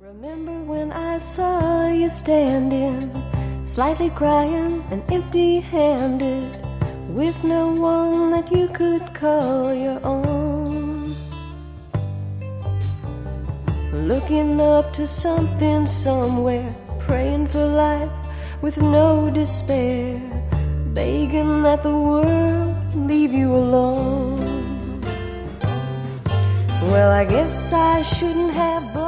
Remember when I saw you standing, slightly crying and empty-handed, with no one that you could call your own, looking up to something somewhere, praying for life with no despair, begging that the world leave you alone. Well, I guess I shouldn't have